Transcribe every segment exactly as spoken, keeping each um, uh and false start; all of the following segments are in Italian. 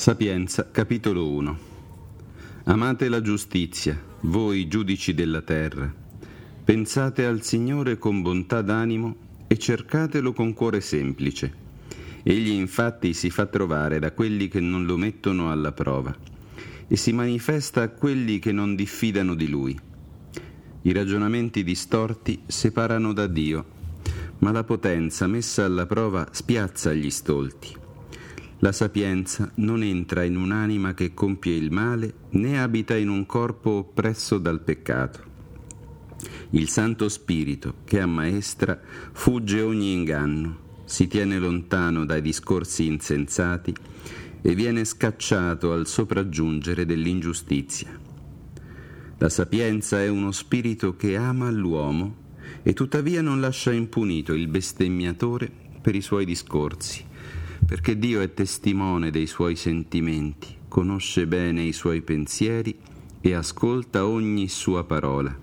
Sapienza, capitolo uno. Amate la giustizia, voi giudici della terra. Pensate al Signore con bontà d'animo e cercatelo con cuore semplice. Egli infatti si fa trovare da quelli che non lo mettono alla prova e si manifesta a quelli che non diffidano di Lui. I ragionamenti distorti separano da Dio, ma la potenza messa alla prova spiazza gli stolti. La sapienza non entra in un'anima che compie il male, né abita in un corpo oppresso dal peccato. Il Santo Spirito, che ammaestra, fugge ogni inganno, si tiene lontano dai discorsi insensati e viene scacciato al sopraggiungere dell'ingiustizia. La sapienza è uno spirito che ama l'uomo e tuttavia non lascia impunito il bestemmiatore per i suoi discorsi, perché Dio è testimone dei suoi sentimenti, conosce bene i suoi pensieri e ascolta ogni sua parola.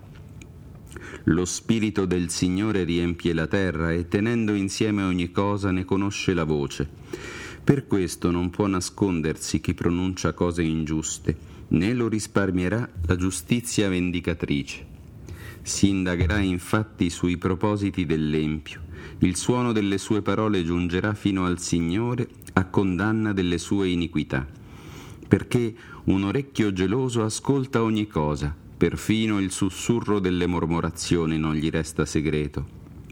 Lo Spirito del Signore riempie la terra e tenendo insieme ogni cosa ne conosce la voce. Per questo non può nascondersi chi pronuncia cose ingiuste, né lo risparmierà la giustizia vendicatrice. Si indagherà infatti sui propositi dell'empio. Il suono delle sue parole giungerà fino al Signore a condanna delle sue iniquità, perché un orecchio geloso ascolta ogni cosa, perfino il sussurro delle mormorazioni non gli resta segreto.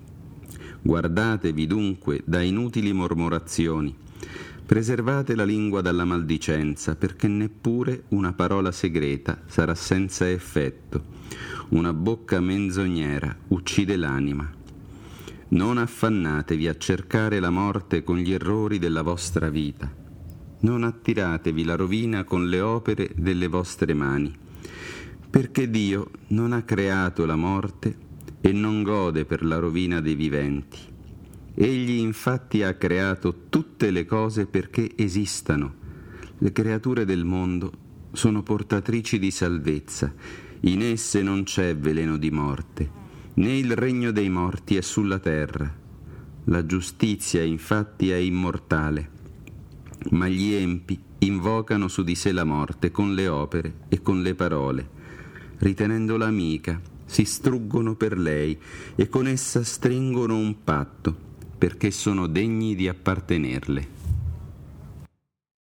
Guardatevi dunque da inutili mormorazioni, preservate la lingua dalla maldicenza, perché neppure una parola segreta sarà senza effetto. Una bocca menzognera uccide l'anima. Non affannatevi a cercare la morte con gli errori della vostra vita. Non attiratevi la rovina con le opere delle vostre mani, perché Dio non ha creato la morte e non gode per la rovina dei viventi. Egli infatti ha creato tutte le cose perché esistano. Le creature del mondo sono portatrici di salvezza. In esse non c'è veleno di morte, né il regno dei morti è sulla terra. La giustizia infatti è immortale, ma gli empi invocano su di sé la morte con le opere e con le parole. Ritenendola amica, si struggono per lei e con essa stringono un patto, perché sono degni di appartenerle.